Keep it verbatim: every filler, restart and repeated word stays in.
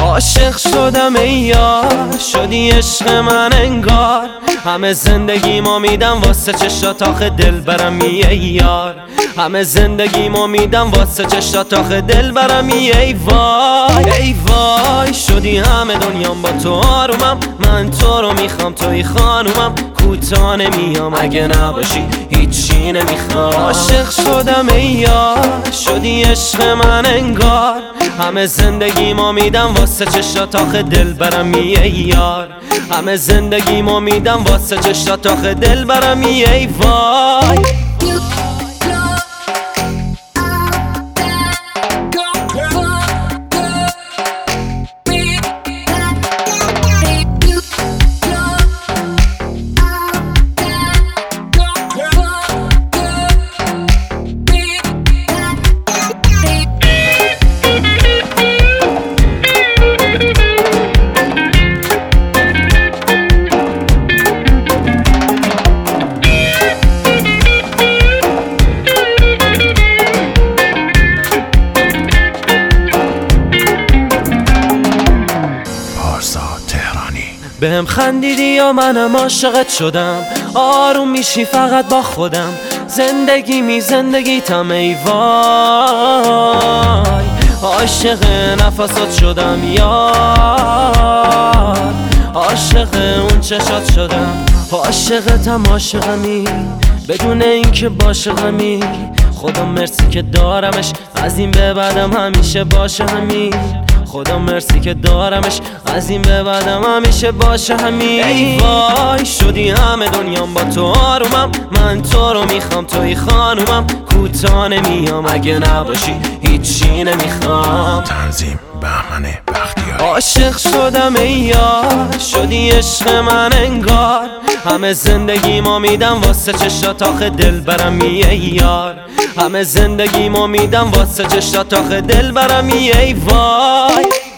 عاشق شدم ای یار، شدی عشق من انگار. همه زندگیمو میدم واسه چشات، آخه دل برم ای یار. همه زندگیمو میدم واسه چشات، آخه دل برم ای وای. ای وای شدی همه دنیام با تو آرومم، من تو رو میخوام توی خانومم. کوتاه نمیام اگه نباشی هیچی نمیخوام. عاشق شدم ای یار، شدی عشق من انگار. همه زندگیمو میدم واسه چشات، آخه دل برم ای یار. همه زندگیمو میدم واسه چشات، آخه دل برم ای وای. بهم خندیدی یا منم عاشقت شدم، آروم میشی فقط با خودم. زندگی می زندگی تم ای وای. عاشق نفسات شدم یار، عاشق اون چشات شدم. عاشقتم عاشقمی بدون اینکه باشقمی. خدا مرسی که دارمش، از این به بعدم همیشه باشه همین. خدا مرسی که دارمش، از این به بعدم همیشه باشه همین. ای وای شدی همه دنیام با تو آرومم، من تو رو میخوام توی خانومم. کوتاه نمیام اگه نباشی هیچی نمیخوام. تنظیم بهمن بختیاری. عاشق شدم ای یار، شدی عشق من انگار. همه زندگیمو میدم واسه چشات، آخه دل برم ای یار. همه زندگیمو میدم واسه چشات، آخه دل برم ای وای.